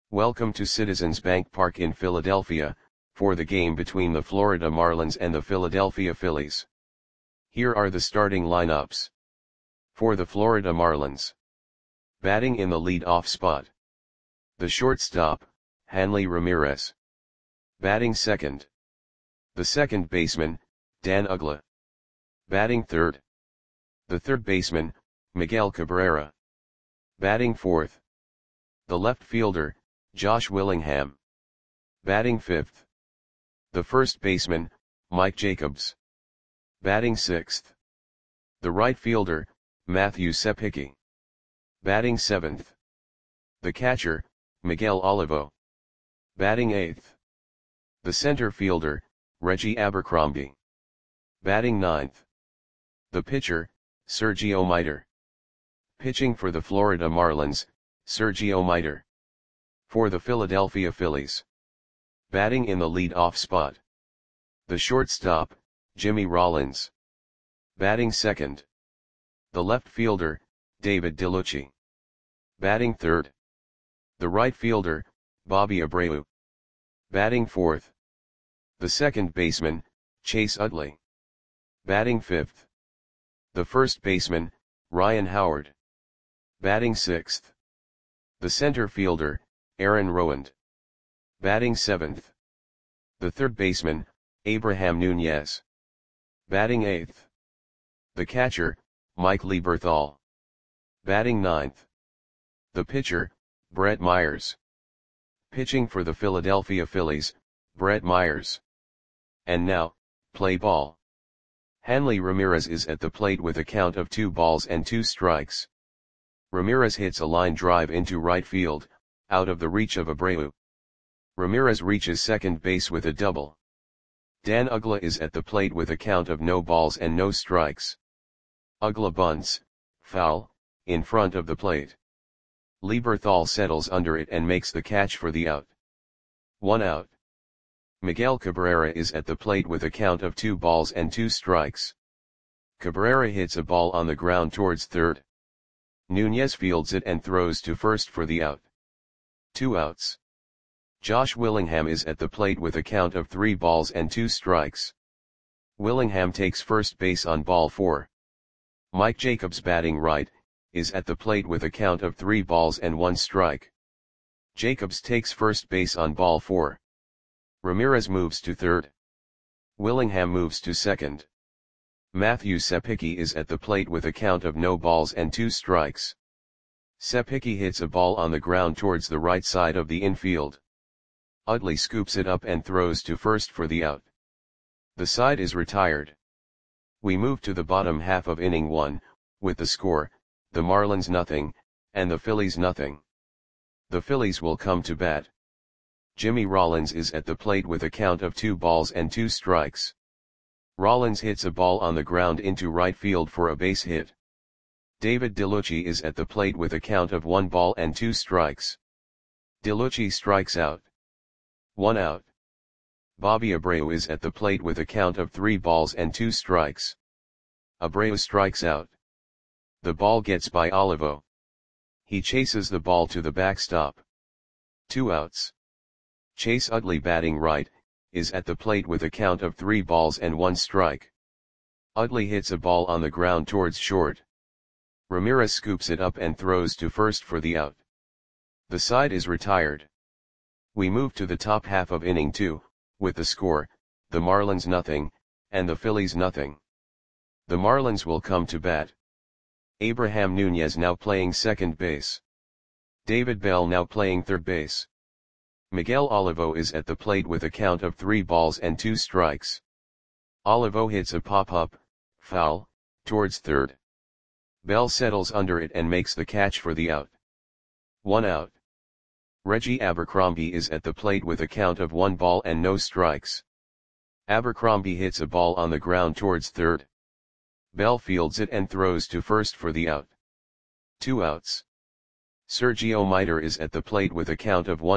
Welcome to Citizens Bank Park in Philadelphia, for the game between the Florida Marlins and the Philadelphia Phillies. Here are the starting lineups. For the Florida Marlins. Batting in the lead-off spot. The shortstop, Hanley Ramirez. Batting second. The second baseman, Dan Uggla. Batting third. The third baseman, Miguel Cabrera. Batting fourth. The left fielder, Josh Willingham. Batting fifth. The first baseman, Mike Jacobs. Batting sixth. The right fielder, Matthew Sepicki. Batting seventh. The catcher, Miguel Olivo. Batting eighth. The center fielder, Reggie Abercrombie. Batting ninth. The pitcher, Sergio Miter. Pitching for the Florida Marlins, Sergio Miter. For the Philadelphia Phillies. Batting in the lead-off spot. The shortstop, Jimmy Rollins. Batting second. The left fielder, David DeLucci. Batting third. The right fielder, Bobby Abreu. Batting fourth. The second baseman, Chase Utley. Batting fifth. The first baseman, Ryan Howard. Batting sixth. The center fielder, Aaron Rowand. Batting seventh. The third baseman, Abraham Nunez. Batting eighth. The catcher, Mike Lieberthal. Batting ninth. The pitcher, Brett Myers. Pitching for the Philadelphia Phillies, Brett Myers. And now, play ball. Hanley Ramirez is at the plate with a count of 2-2. Ramirez hits a line drive into right field, out of the reach of Abreu. Ramirez reaches second base with a double. Dan Uggla is at the plate with a count of 0-0. Uggla bunts, foul, in front of the plate. Lieberthal settles under it and makes the catch for the out. 1 out. Miguel Cabrera is at the plate with a count of 2-2. Cabrera hits a ball on the ground towards third. Nunez fields it and throws to first for the out. 2 outs. Josh Willingham is at the plate with a count of 3-2. Willingham takes first base on ball 4. Mike Jacobs, batting right, is at the plate with a count of 3-1. Jacobs takes first base on ball 4. Ramirez moves to third. Willingham moves to second. Matthew Sepicki is at the plate with a count of 0-2. Sepicki hits a ball on the ground towards the right side of the infield. Utley scoops it up and throws to first for the out. The side is retired. We move to the bottom half of inning 1, with the score, the Marlins 0, and the Phillies 0. The Phillies will come to bat. Jimmy Rollins is at the plate with a count of 2-2. Rollins hits a ball on the ground into right field for a base hit. David DeLucci is at the plate with a count of 1-2. DeLucci strikes out. 1 out. Bobby Abreu is at the plate with a count of 3-2. Abreu strikes out. The ball gets by Olivo. He chases the ball to the backstop. 2 outs. Chase Utley, batting right, is at the plate with a count of 3-1. Utley hits a ball on the ground towards short. Ramirez scoops it up and throws to first for the out. The side is retired. We move to the top half of inning 2, with the score, the Marlins 0, and the Phillies 0. The Marlins will come to bat. Abraham Nunez now playing second base. David Bell now playing third base. Miguel Olivo is at the plate with a count of 3-2. Olivo hits a pop-up, foul, towards third. Bell settles under it and makes the catch for the out. 1 out. Reggie Abercrombie is at the plate with a count of 1-0. Abercrombie hits a ball on the ground towards third. Bell fields it and throws to first for the out. 2 outs. Sergio Miter is at the plate with a count of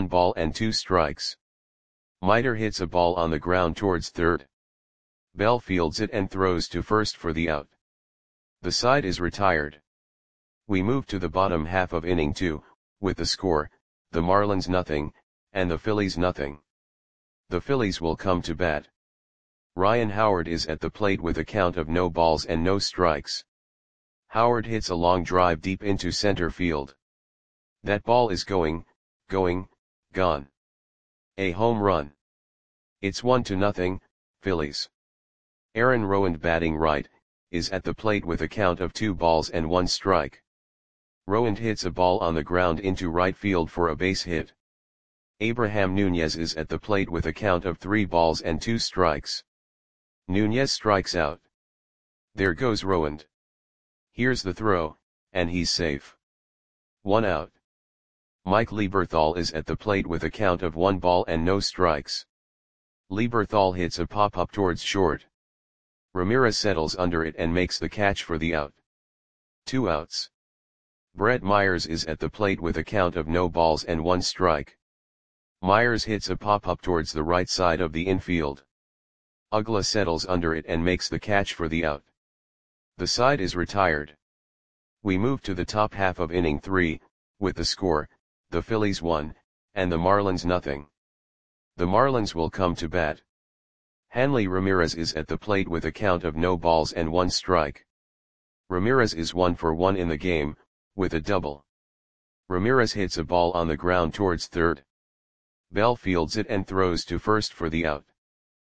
1-2. Miter hits a ball on the ground towards third. Bell fields it and throws to first for the out. The side is retired. We move to the bottom half of inning 2, with the score, the Marlins nothing, and the Phillies nothing. The Phillies will come to bat. Ryan Howard is at the plate with a count of no balls and no strikes. Howard hits a long drive deep into center field. That ball is going, gone. A home run. It's 1-0, Phillies. Aaron Rowand, batting right, is at the plate with a count of 2 balls and 1 strike. Rowand hits a ball on the ground into right field for a base hit. Abraham Nunez is at the plate with a count of 3 balls and 2 strikes. Nunez strikes out. There goes Rowand. Here's the throw, and he's safe. 1 out. Mike Lieberthal is at the plate with a count of 1 ball and no strikes. Lieberthal hits a pop-up towards short. Ramirez settles under it and makes the catch for the out. 2 outs. Brett Myers is at the plate with a count of no balls and 1 strike. Myers hits a pop-up towards the right side of the infield. Uggla settles under it and makes the catch for the out. The side is retired. We move to the top half of inning 3, with the score, the Phillies 1, and the Marlins nothing. The Marlins will come to bat. Hanley Ramirez is at the plate with a count of no balls and 1 strike. Ramirez is 1 for 1 in the game, with a double. Ramirez hits a ball on the ground towards third. Bell fields it and throws to first for the out.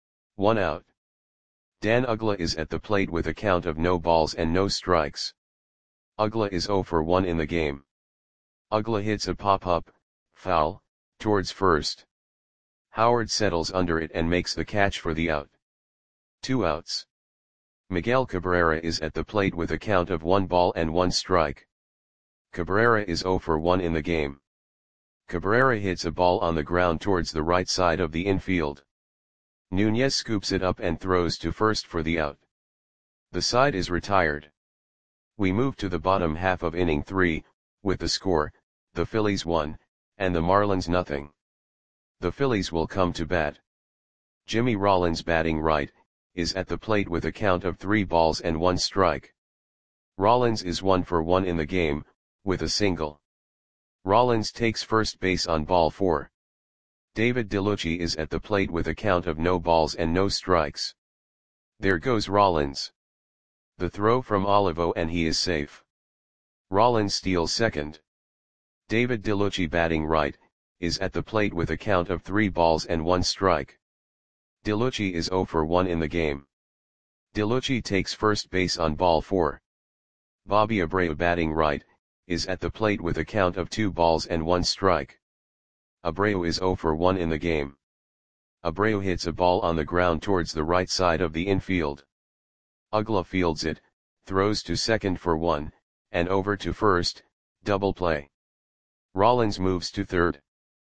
1 out. Dan Uggla is at the plate with a count of no balls and no strikes. Uggla is 0 for 1 in the game. Uggla hits a pop-up, foul, towards first. Howard settles under it and makes the catch for the out. 2 outs. Miguel Cabrera is at the plate with a count of 1 ball and 1 strike. Cabrera is 0 for 1 in the game. Cabrera hits a ball on the ground towards the right side of the infield. Nunez scoops it up and throws to first for the out. The side is retired. We move to the bottom half of inning 3, with the score, the Phillies 1, and the Marlins nothing. The Phillies will come to bat. Jimmy Rollins, batting right, is at the plate with a count of 3 balls and 1 strike. Rollins is 1 for 1 in the game, with a single. Rollins takes first base on ball 4. David DeLucci is at the plate with a count of no balls and no strikes. There goes Rollins. The throw from Olivo and he is safe. Rollins steals second. David DeLucci, batting right, is at the plate with a count of 3 balls and 1 strike. DeLucci is 0 for 1 in the game. DeLucci takes first base on ball 4. Bobby Abreu, batting right, is at the plate with a count of 2 balls and 1 strike. Abreu is 0 for 1 in the game. Abreu hits a ball on the ground towards the right side of the infield. Uggla fields it, throws to second for 1, and over to first, double play. Rollins moves to third.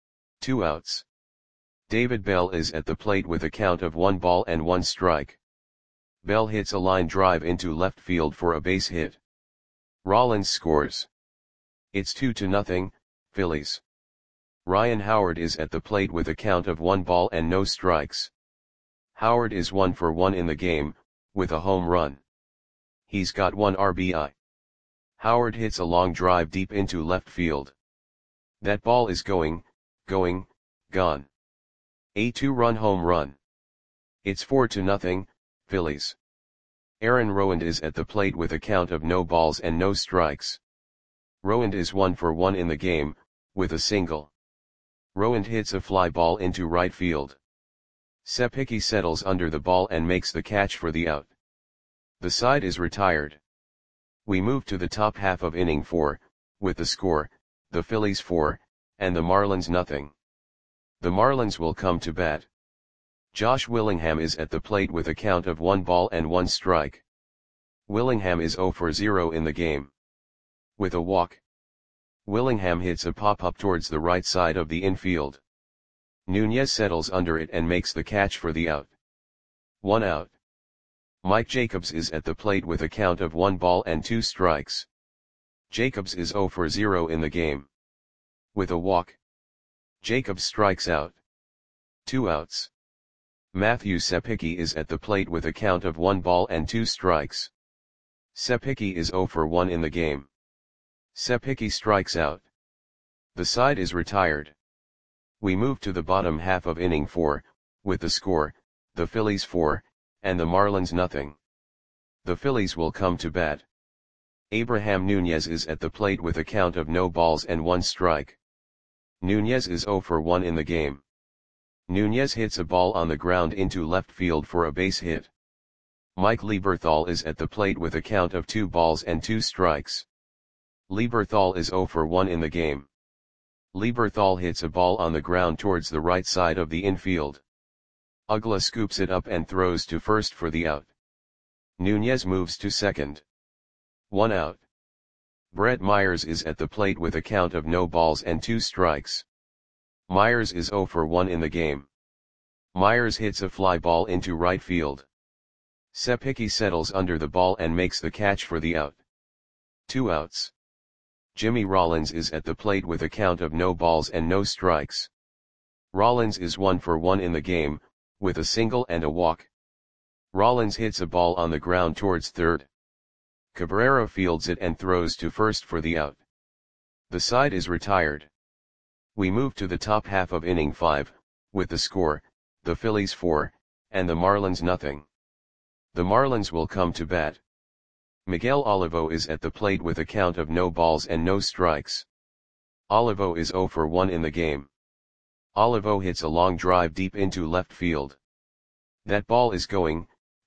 2 outs. David Bell is at the plate with a count of 1 ball and 1 strike. Bell hits a line drive into left field for a base hit. Rollins scores. It's 2-0, Phillies. Ryan Howard is at the plate with a count of 1 ball and no strikes. Howard is 1 for 1 in the game, with a home run. He's got 1 RBI. Howard hits a long drive deep into left field. That ball is going, gone. A 2-run home run. It's 4-0, Phillies. Aaron Rowand is at the plate with a count of no balls and no strikes. Rowand is 1 for 1 in the game, with a single. Rowand hits a fly ball into right field. Sep Hickey settles under the ball and makes the catch for the out. The side is retired. We move to the top half of inning 4, with the score, the Phillies 4, and the Marlins nothing. The Marlins will come to bat. Josh Willingham is at the plate with a count of 1 ball and 1 strike. Willingham is 0 for 0 in the game. With a walk. Willingham hits a pop-up towards the right side of the infield. Nunez settles under it and makes the catch for the out. 1 out. Mike Jacobs is at the plate with a count of 1 ball and 2 strikes. Jacobs is 0 for 0 in the game. With a walk. Jacobs strikes out. 2 outs. Matthew Sep Hickey is at the plate with a count of 1 ball and 2 strikes. Sep Hickey is 0 for 1 in the game. Sep Hickey strikes out. The side is retired. We move to the bottom half of inning 4, with the score, the Phillies 4, and the Marlins nothing. The Phillies will come to bat. Abraham Nunez is at the plate with a count of no balls and 1 strike. Nunez is 0 for 1 in the game. Nunez hits a ball on the ground into left field for a base hit. Mike Lieberthal is at the plate with a count of 2 balls and 2 strikes. Lieberthal is 0 for 1 in the game. Lieberthal hits a ball on the ground towards the right side of the infield. Uggla scoops it up and throws to first for the out. Nunez moves to second. 1 out. Brett Myers is at the plate with a count of no balls and 2 strikes. Myers is 0 for 1 in the game. Myers hits a fly ball into right field. Sep Hickey settles under the ball and makes the catch for the out. 2 outs. Jimmy Rollins is at the plate with a count of no balls and no strikes. Rollins is 1 for 1 in the game, with a single and a walk. Rollins hits a ball on the ground towards third. Cabrera fields it and throws to first for the out. The side is retired. We move to the top half of inning 5, with the score, the Phillies 4, and the Marlins nothing. The Marlins will come to bat. Miguel Olivo is at the plate with a count of no balls and no strikes. Olivo is 0 for 1 in the game. Olivo hits a long drive deep into left field. That ball is gone.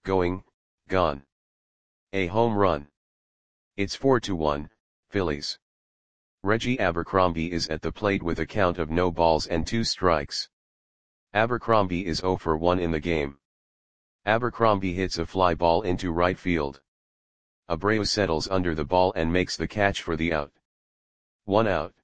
A home run. It's 4-1, Phillies. Reggie Abercrombie is at the plate with a count of no balls and 2 strikes. Abercrombie is 0 for 1 in the game. Abercrombie hits a fly ball into right field. Abreu settles under the ball and makes the catch for the out. 1 out.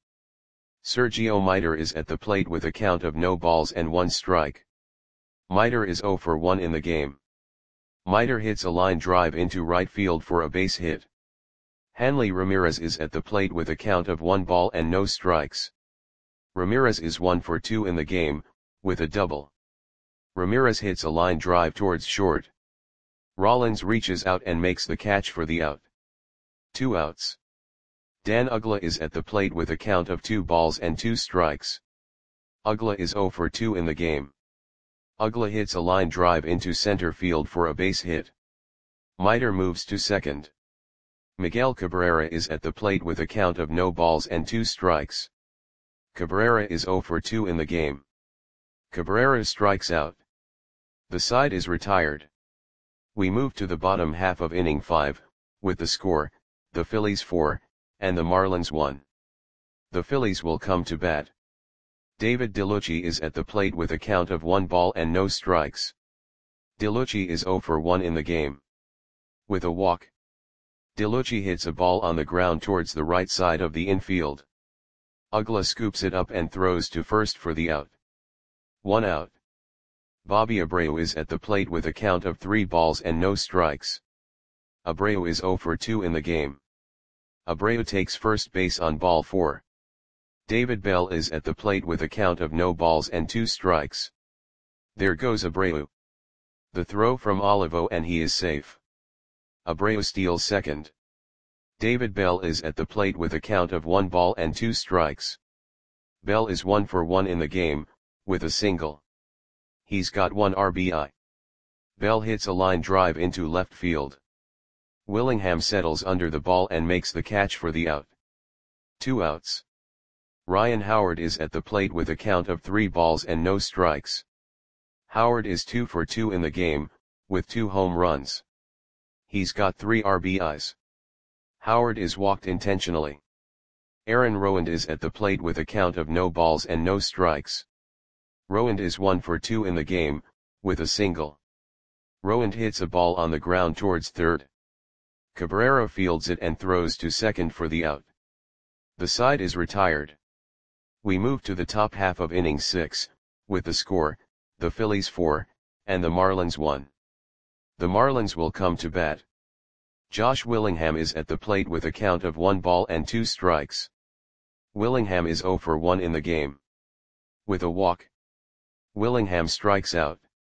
Sergio Miter is at the plate with a count of no balls and 1 strike. Miter is 0 for 1 in the game. Miter hits a line drive into right field for a base hit. Hanley Ramirez is at the plate with a count of 1 ball and no strikes. Ramirez is 1 for 2 in the game, with a double. Ramirez hits a line drive towards short. Rollins reaches out and makes the catch for the out. 2 outs. Dan Uggla is at the plate with a count of 2 balls and 2 strikes. Uggla is 0 for 2 in the game. Uggla hits a line drive into center field for a base hit. Miter moves to second. Miguel Cabrera is at the plate with a count of no balls and 2 strikes. Cabrera is 0 for 2 in the game. Cabrera strikes out. The side is retired. We move to the bottom half of inning 5, with the score, the Phillies 4, and the Marlins 1. The Phillies will come to bat. David DeLucci is at the plate with a count of 1 ball and no strikes. DeLucci is 0 for 1 in the game. With a walk. DeLucci hits a ball on the ground towards the right side of the infield. Uggla scoops it up and throws to first for the out. 1 out. Bobby Abreu is at the plate with a count of 3 balls and no strikes. Abreu is 0 for 2 in the game. Abreu takes first base on ball 4. David Bell is at the plate with a count of no balls and 2 strikes. There goes Abreu. The throw from Olivo and he is safe. Abreu steals second. David Bell is at the plate with a count of 1 ball and 2 strikes. Bell is 1 for 1 in the game, with a single. He's got 1 RBI. Bell hits a line drive into left field. Willingham settles under the ball and makes the catch for the out. 2 outs. Ryan Howard is at the plate with a count of 3 balls and no strikes. Howard is 2 for 2 in the game, with 2 home runs. He's got 3 RBIs. Howard is walked intentionally. Aaron Rowand is at the plate with a count of no balls and no strikes. Rowand is 1 for 2 in the game, with a single. Rowand hits a ball on the ground towards third. Cabrera fields it and throws to second for the out. The side is retired. We move to the top half of inning 6, with the score, the Phillies 4, and the Marlins 1. The Marlins will come to bat. Josh Willingham is at the plate with a count of 1 ball and 2 strikes. Willingham is 0 for 1 in the game. With a walk. Willingham strikes out.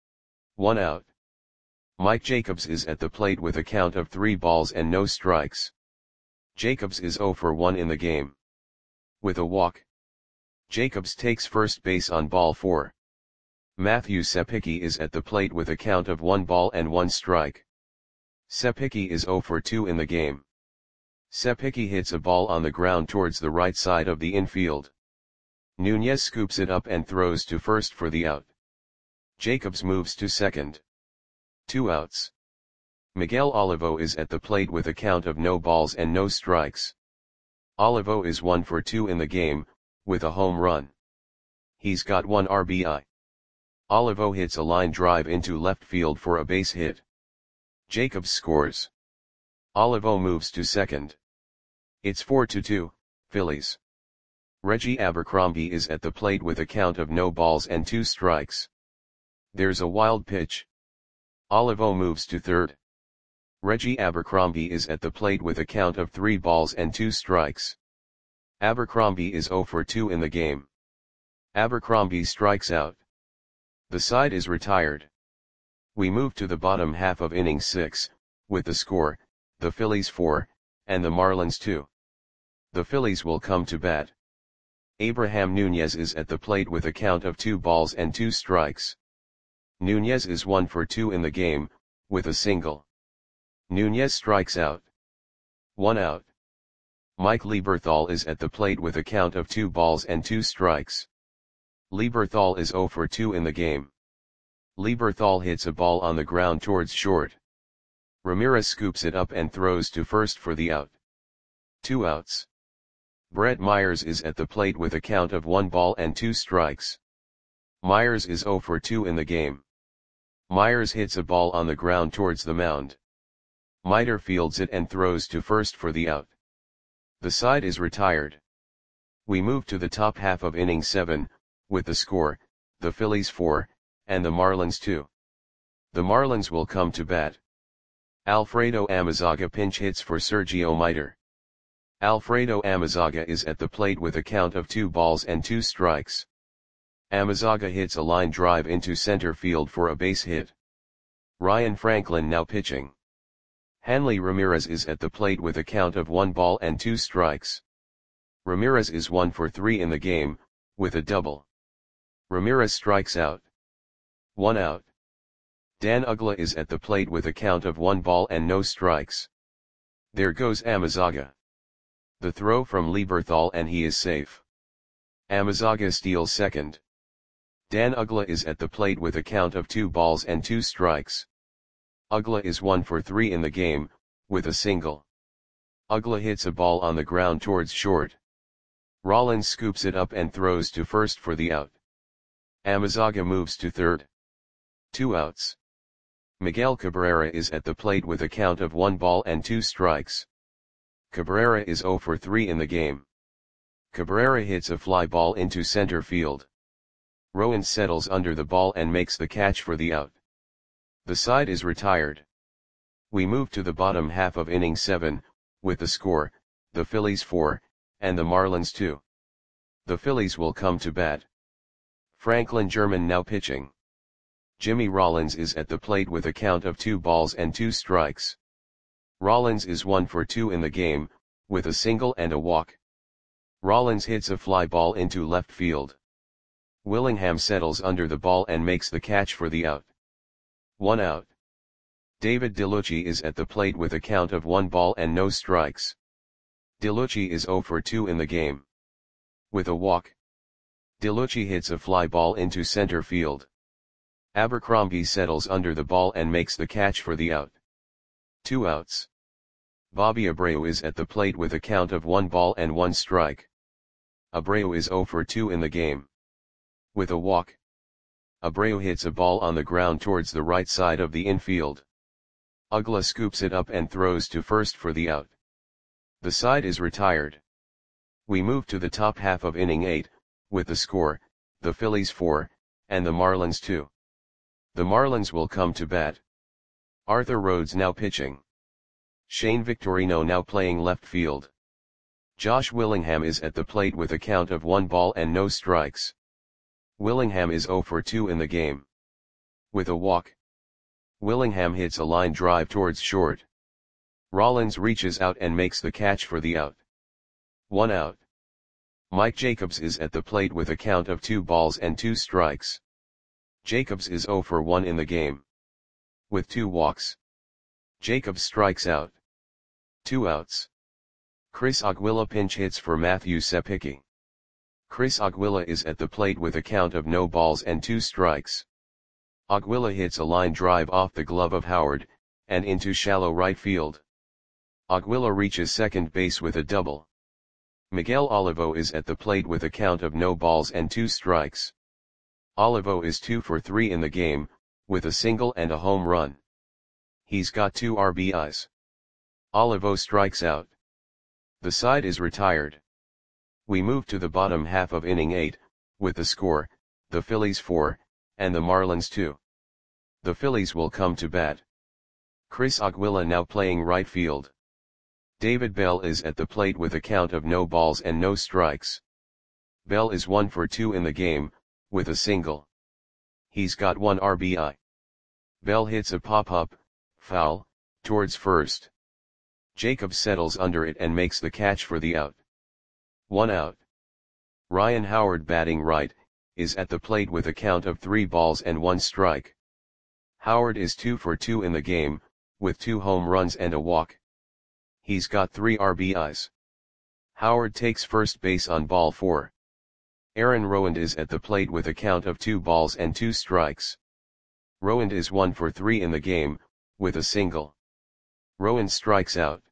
1 out. Mike Jacobs is at the plate with a count of 3 balls and no strikes. Jacobs is 0 for 1 in the game. With a walk. Jacobs takes first base on ball 4. Matthew Sepicki is at the plate with a count of 1 ball and 1 strike. Sepicki is 0 for 2 in the game. Sepicki hits a ball on the ground towards the right side of the infield. Nunez scoops it up and throws to first for the out. Jacobs moves to second. 2 outs. Miguel Olivo is at the plate with a count of no balls and no strikes. Olivo is 1 for 2 in the game, with a home run. He's got 1 RBI. Olivo hits a line drive into left field for a base hit. Jacobs scores. Olivo moves to second. It's 4-2, Phillies. Reggie Abercrombie is at the plate with a count of no balls and 2 strikes. There's a wild pitch. Olivo moves to third. Reggie Abercrombie is at the plate with a count of 3 balls and 2 strikes. Abercrombie is 0 for 2 in the game. Abercrombie strikes out. The side is retired. We move to the bottom half of inning 6, with the score, the Phillies 4, and the Marlins 2. The Phillies will come to bat. Abraham Nunez is at the plate with a count of 2 balls and 2 strikes. Nunez is 1 for 2 in the game, with a single. Nunez strikes out. 1 out. Mike Lieberthal is at the plate with a count of 2 balls and 2 strikes. Lieberthal is 0 for 2 in the game. Lieberthal hits a ball on the ground towards short. Ramirez scoops it up and throws to first for the out. 2 outs. Brett Myers is at the plate with a count of 1 ball and 2 strikes. Myers is 0 for 2 in the game. Myers hits a ball on the ground towards the mound. Miter fields it and throws to first for the out. The side is retired. We move to the top half of inning 7, with the score, the Phillies 4, and the Marlins 2. The Marlins will come to bat. Alfredo Amezaga pinch hits for Sergio Miter. Alfredo Amezaga is at the plate with a count of 2 balls and 2 strikes. Amezaga hits a line drive into center field for a base hit. Ryan Franklin now pitching. Hanley Ramirez is at the plate with a count of 1 ball and 2 strikes. Ramirez is 1 for 3 in the game, with a double. Ramirez strikes out. 1 out. Dan Uggla is at the plate with a count of 1 ball and no strikes. There goes Amezaga. The throw from Lieberthal and he is safe. Amezaga steals second. Dan Uggla is at the plate with a count of 2 balls and 2 strikes. Uggla is 1 for 3 in the game, with a single. Uggla hits a ball on the ground towards short. Rollins scoops it up and throws to first for the out. Amezaga moves to third. 2 outs. Miguel Cabrera is at the plate with a count of 1 ball and 2 strikes. Cabrera is 0 for 3 in the game. Cabrera hits a fly ball into center field. Rowan settles under the ball and makes the catch for the out. The side is retired. We move to the bottom half of inning 7, with the score, the Phillies 4, and the Marlins 2. The Phillies will come to bat. Franklin German now pitching. Jimmy Rollins is at the plate with a count of 2 balls and 2 strikes. Rollins is 1 for 2 in the game, with a single and a walk. Rollins hits a fly ball into left field. Willingham settles under the ball and makes the catch for the out. 1 out. David DeLucci is at the plate with a count of 1 ball and no strikes. DeLucci is 0 for 2 in the game. With a walk. DeLucci hits a fly ball into center field. Abercrombie settles under the ball and makes the catch for the out. 2 outs. Bobby Abreu is at the plate with a count of 1 ball and 1 strike. Abreu is 0 for 2 in the game. With a walk. Abreu hits a ball on the ground towards the right side of the infield. Uggla scoops it up and throws to first for the out. The side is retired. We move to the top half of inning 8, with the score, the Phillies 4, and the Marlins 2. The Marlins will come to bat. Arthur Rhodes now pitching. Shane Victorino now playing left field. Josh Willingham is at the plate with a count of 1 ball and no strikes. Willingham is 0 for 2 in the game. With a walk. Willingham hits a line drive towards short. Rollins reaches out and makes the catch for the out. 1 out. Mike Jacobs is at the plate with a count of 2 balls and 2 strikes. Jacobs is 0 for 1 in the game. With 2 walks. Jacobs strikes out. 2 outs. Chris Aguila pinch hits for Matthew Sepicki. Chris Aguila is at the plate with a count of no balls and 2 strikes. Aguila hits a line drive off the glove of Howard, and into shallow right field. Aguila reaches second base with a double. Miguel Olivo is at the plate with a count of no balls and 2 strikes. Olivo is 2 for 3 in the game, with a single and a home run. He's got 2 RBIs. Olivo strikes out. The side is retired. We move to the bottom half of inning 8, with the score, the Phillies 4, and the Marlins 2. The Phillies will come to bat. Chris Aguila now playing right field. David Bell is at the plate with a count of no balls and no strikes. Bell is 1 for 2 in the game, with a single. He's got 1 RBI. Bell hits a pop-up, foul, towards first. Jacobs settles under it and makes the catch for the out. 1 out. Ryan Howard batting right, is at the plate with a count of 3 balls and 1 strike. Howard is 2 for 2 in the game, with 2 home runs and a walk. He's got 3 RBIs. Howard takes first base on ball 4. Aaron Rowand is at the plate with a count of 2 balls and 2 strikes. Rowand is 1 for 3 in the game, with a single. Rowand strikes out.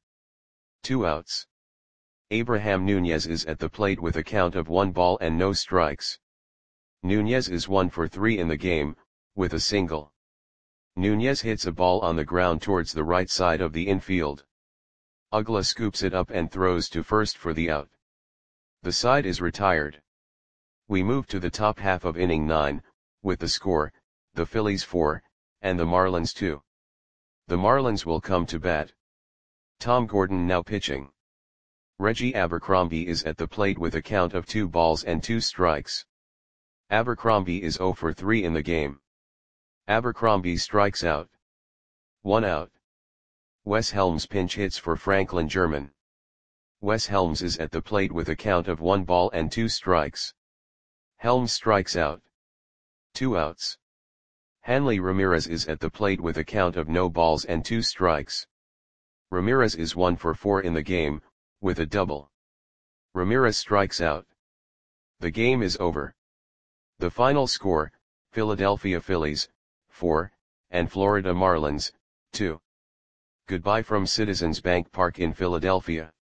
2 outs. Abraham Nunez is at the plate with a count of 1 ball and no strikes. Nunez is 1 for 3 in the game, with a single. Nunez hits a ball on the ground towards the right side of the infield. Uggla scoops it up and throws to first for the out. The side is retired. We move to the top half of inning 9, with the score, the Phillies 4, and the Marlins 2. The Marlins will come to bat. Tom Gordon now pitching. Reggie Abercrombie is at the plate with a count of 2 balls and 2 strikes. Abercrombie is 0 for 3 in the game. Abercrombie strikes out. 1 out. Wes Helms pinch hits for Franklin German. Wes Helms is at the plate with a count of 1 ball and 2 strikes. Helms strikes out. 2 outs. Hanley Ramirez is at the plate with a count of no balls and 2 strikes. Ramirez is 1 for 4 in the game, with a double. Ramirez strikes out. The game is over. The final score, Philadelphia Phillies, 4, and Florida Marlins, 2. Goodbye from Citizens Bank Park in Philadelphia.